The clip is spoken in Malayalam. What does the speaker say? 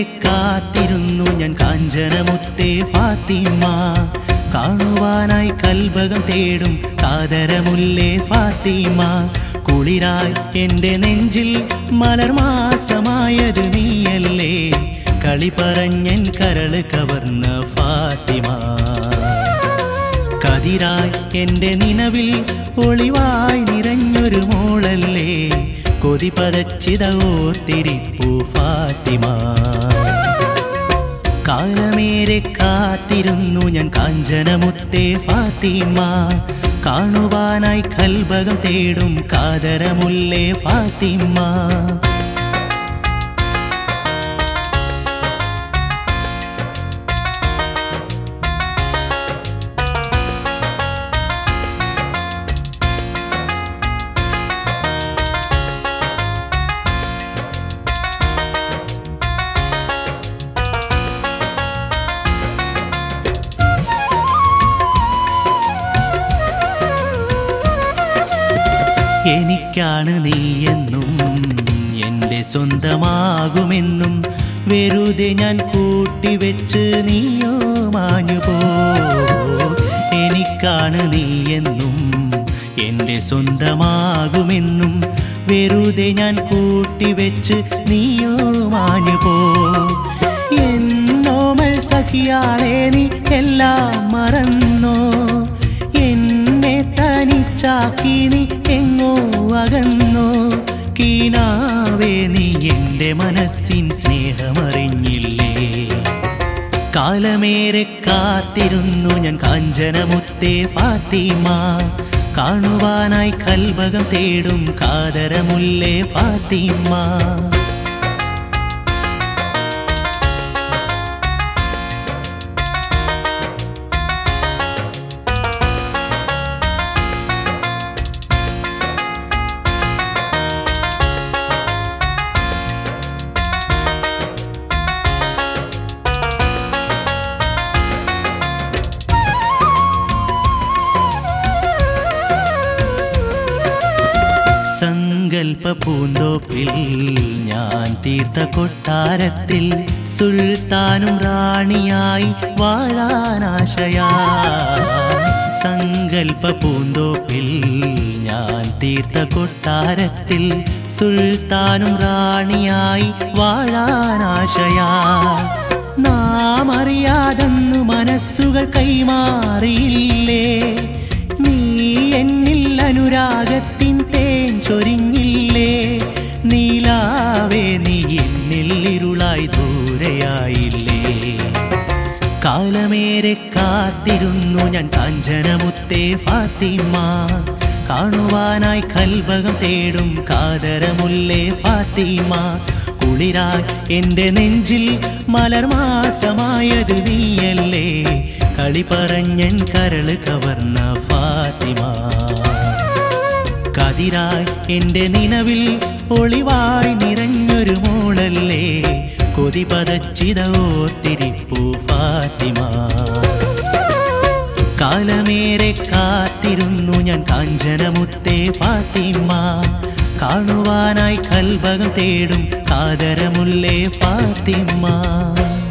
കാത്തിരുന്നു ഞാൻ കാഞ്ചനമുത്തേ ഫാത്തിമ കാണുവാനായി കൽബകം തേടും കാതരമുല്ലേ ഫാത്തിമ കുളിരായി എൻ്റെ നെഞ്ചിൽ മലർമാസമായത് നീയല്ലേ കളി പറഞ്ഞൻ കരള് കവർന്ന ഫാത്തിമ കതിരായി എൻ്റെ നിനവിൽ ഒളിവായി നിറഞ്ഞൊരു മോളല്ലേ കൊതി പതച്ചിത ഓർത്തിരിപ്പു ഫാത്തിമ കാലമേറെ കാത്തിരുന്നു ഞാൻ കാഞ്ചനമുത്തേ ഫാത്തിമ കാണുവാനായി കൽബകം തേടും കാതരമുല്ലേ ഫാത്തിമ എനിക്കാണ് നീയെന്നും എൻ്റെ സ്വന്തമാകുമെന്നും വെറുതെ ഞാൻ കൂട്ടിവെച്ച് നീയോ മാഞ്ഞു പോ എനിക്കാണ് നീയെന്നും എൻ്റെ സ്വന്തമാകുമെന്നും വെറുതെ ഞാൻ കൂട്ടിവെച്ച് നീയോ മാഞ്ഞു പോ എന്നോമൽ സഖിയാളെ നീ എല്ലാം മറന്നോ എന്നെ തനിച്ചാക്കി നീ എങ്ങോ അകന്നോ കീനാവേ നീ എൻ്റെ മനസ്സിൻ സ്നേഹമറിഞ്ഞില്ലേ കാലമേറെ കാത്തിരുന്നു ഞാൻ കാഞ്ചനമുത്തേ ഫാത്തിമ കാണുവാനായി കൽബകം തേടും കാതരമുല്ലേ ഫാത്തിമ സങ്കൽപ്പ പൂന്തോപ്പിൽ ഞാൻ തീർത്ത കൊട്ടാരത്തിൽ സുൽത്താനും റാണിയായി വാഴാനാശയാ സങ്കൽപ്പ പൂന്തോപ്പിൽ ഞാൻ തീർത്ത കൊട്ടാരത്തിൽ സുൽത്താനും റാണിയായി വാഴാനാശയാ നാം അറിയാതെന്നു മനസ്സുകൾ കൈമാറിയില്ലേ നീ എന്നിൽ അനുരാഗത്തിൻ തേൻ ചൊരിഞ്ഞില്ലേ നീലാവേ നീ എന്നിൽ ഇരുളായി ദൂരെയായില്ലേ കാലമേറെ കാത്തിരുന്നു ഞാൻ കാഞ്ചനമുത്തേ ഫാത്തിമ കാണുവാനായി കൽബകം തേടും കാതരമുല്ലേ ഫാത്തിമ കുളിരായി എൻ്റെ നെഞ്ചിൽ മലർമാസമായത് നീയല്ലേ കളി പറഞ്ഞൻ കരള് കവർന്ന ഫാത്തിമ കതിരായി എൻ്റെ നിനവിൽ ഒളിവായി നിറഞ്ഞൊരു മോളല്ലേ കൊതി പതച്ചിത ഓർത്തിരിപ്പു ഫാത്തിമ കാലമേറെ കാത്തിരുന്നു ഞാൻ കാഞ്ചനമുത്തേ ഫാത്തിമ കാണുവാനായി കൽബകം തേടും കാതരമുല്ലേ ഫാത്തിമ